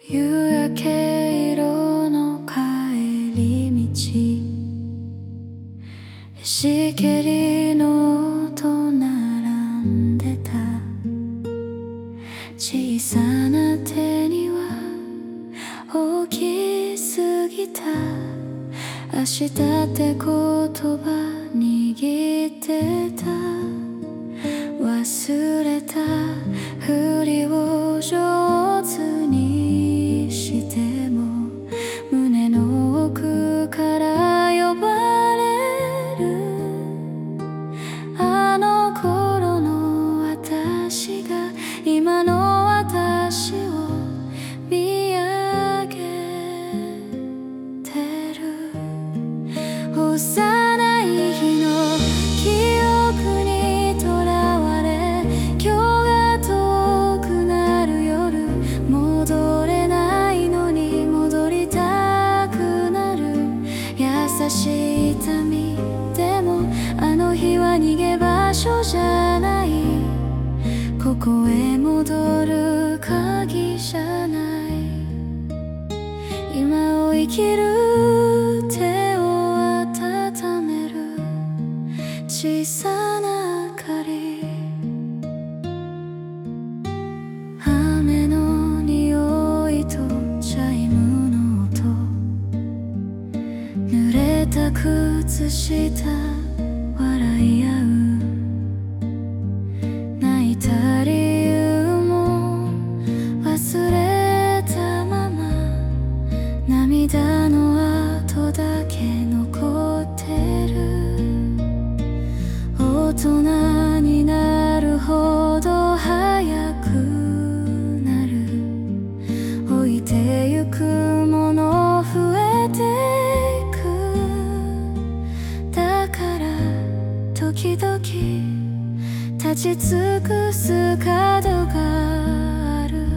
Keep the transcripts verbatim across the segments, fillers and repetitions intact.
夕焼け色の帰り道、しけりの音並んでた。小さな手には大きすぎた明日って言葉握ってた。忘れたふりを上手にしても胸の奥から呼ばれる。あの頃の私が今の私を見上げてる。幼い日の記憶にとらわれ、今日が遠くなる夜、戻れないのに戻りたくなる。優しい痛みでもあの日は逃げ場所じゃない。ここへ戻る鍵じゃない。今を生きる手を温める小さな明かり。雨の匂いとチャイムの音、濡れた靴下笑い合う。泣いた理由も忘れたまま、涙の跡だけ残ってる。大人になるほど早くなる。置いてゆくもの増えてく。だから時々立ち尽くす角がある。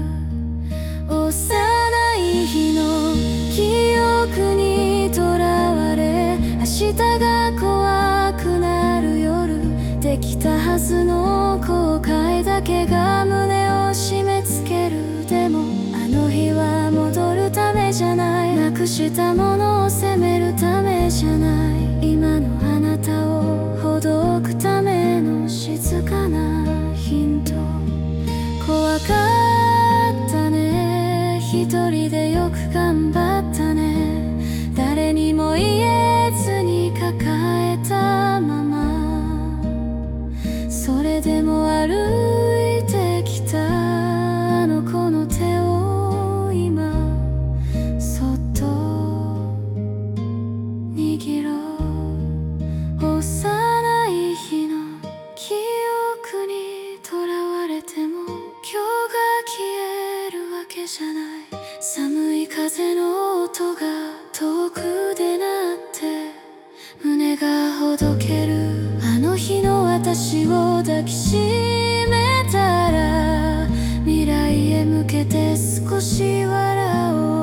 幼い日の記憶にとらわれ、明日が怖くなる夜、できたはずの後悔だけが胸を締め付ける。でもあの日は戻るためじゃない。なくしたものを責めるためじゃない。今のあなたをほどくための静かなヒント。怖かったね、一人でよく頑張ったね。誰にも言えずに抱えたまま、それでも歩いてきたあの子の手を今そっと握ろう。幼い日の記憶にとらわれても今日が消えるわけじゃない。寒い風の音が遠くで鳴って胸がほどける。あの日の私を抱きしめたら未来へ向けて少し笑おう。